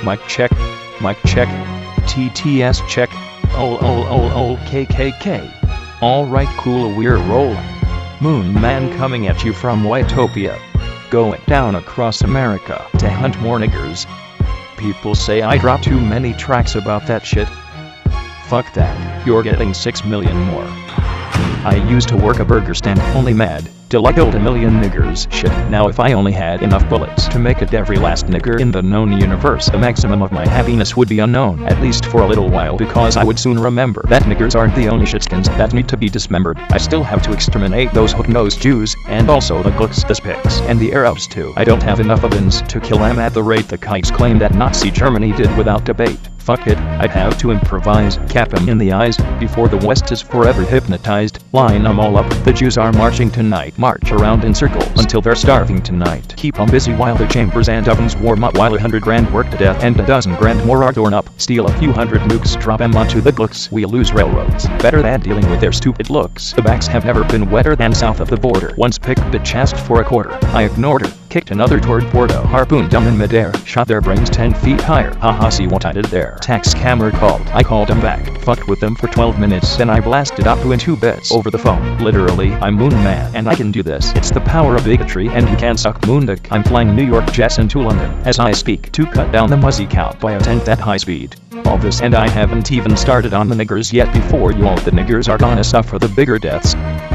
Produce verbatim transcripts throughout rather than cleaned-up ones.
Mic check. Mic check. T T S check. Oh oh oh oh K K K. Alright, cool, we're rolling. Moon Man coming at you from Whitopia. Going down across America to hunt more niggers. People say I drop too many tracks about that shit. Fuck that, you're getting six million more. I used to work a burger stand, only mad till I killed a million niggers. Shit, now if I only had enough bullets to make it every last nigger in the known universe, the maximum of my happiness would be unknown, at least for a little while, because I would soon remember that niggers aren't the only shitskins that need to be dismembered. I still have to exterminate those hook-nosed Jews, and also the Gooks, the Spics, and the Arabs too. I don't have enough ovens to kill them at the rate the kites claim that Nazi Germany did without debate. Fuck it, I'd have to improvise, cap 'em in the eyes, before the West is forever hypnotized. Line 'em all up, the Jews are marching tonight. March around in circles until they're starving tonight. Keep 'em busy while the chambers and ovens warm up, while a hundred grand work to death and a dozen grand more are torn up. Steal a few hundred nukes, drop 'em onto the Gooks. We'll lose railroads. Better than dealing with their stupid looks. The backs have never been wetter than south of the border. Once picked bitch asked for a quarter. I ignored her. Kicked another toward Porto, harpooned down in midair, shot their brains ten feet higher. Haha, see what I did there. Tax scammer called. I called him back, fucked with them for twelve minutes, then I blasted Apu in two bits over the phone. Literally, I'm Moon Man, and I can do this. It's the power of bigotry, and you can suck moon dick. I'm flying New York jets into London as I speak to cut down the muzzy count by a tenth at high speed. All this, and I haven't even started on the niggers yet. Before you all the niggers are gonna suffer the bigger deaths.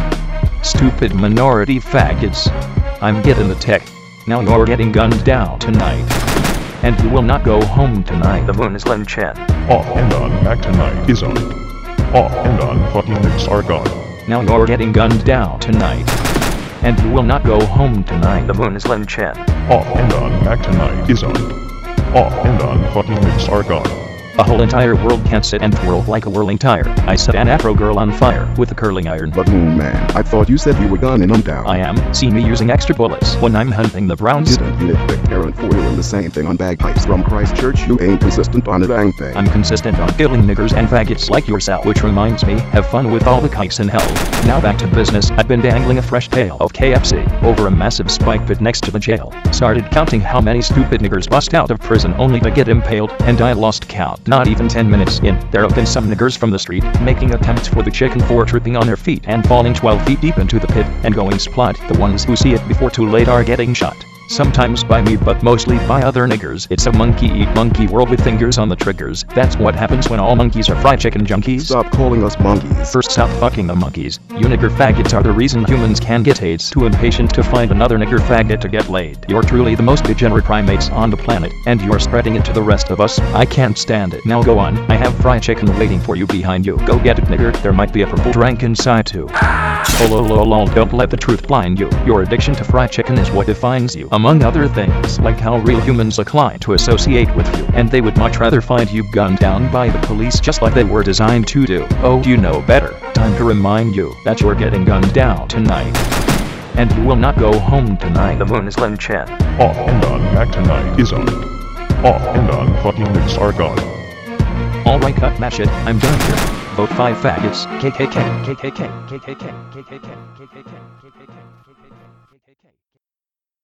Stupid minority faggots. I'm getting the tech. Now you're getting gunned down tonight. And you will not go home tonight. The moon is Lin Chen. Off and on, back tonight is on. Off and on, fucking nicks are gone. Now you're getting gunned down tonight. And you will not go home tonight. The moon is Lin Chen. Off and on, back tonight is on. Off and on, fucking nicks are gone. A whole entire world can't sit and twirl like a whirling tire. I set an Afro girl on fire with a curling iron. But Moon Man, I thought you said you were gunning them down. I am. See me using extra bullets when I'm hunting the Browns. Didn't you nitpick Aaron Foyle and the same thing on bagpipes from Christchurch? You ain't consistent on a dang thing. I'm consistent on killing niggers and faggots like yourself. Which reminds me, have fun with all the kites in hell. Now back to business. I've been dangling a fresh tail of K F C over a massive spike pit next to the jail. Started counting how many stupid niggers bust out of prison only to get impaled, and I lost count. Not even ten minutes in, there have been some niggers from the street making attempts for the chicken for tripping on their feet and falling twelve feet deep into the pit and going splat. The ones who see it before too late are getting shot. Sometimes by me, but mostly by other niggers. It's a monkey-eat-monkey world with fingers on the triggers. That's what happens when all monkeys are fried chicken junkies. Stop calling us monkeys. First, stop fucking the monkeys. You nigger faggots are the reason humans can get AIDS. Too impatient to find another nigger faggot to get laid. You're truly the most degenerate primates on the planet, and you're spreading it to the rest of us. I can't stand it. Now go on. I have fried chicken waiting for you behind you. Go get it, nigger. There might be a purple drink inside too. Oh, lol, lol, lol. Don't let the truth blind you. Your addiction to fried chicken is what defines you. Among other things, like how real humans incline to associate with you, and they would much rather find you gunned down by the police just like they were designed to do. Oh, you know better. Time to remind you that you're getting gunned down tonight. And you will not go home tonight. The moon is Lin Chen. Off and on, back tonight is on. Off and on, fucking nicks are gone. Alright, cut that shit. I'm done here. Vote five faggots. K K K. K K K. K K K. K K K. K K K. K K K.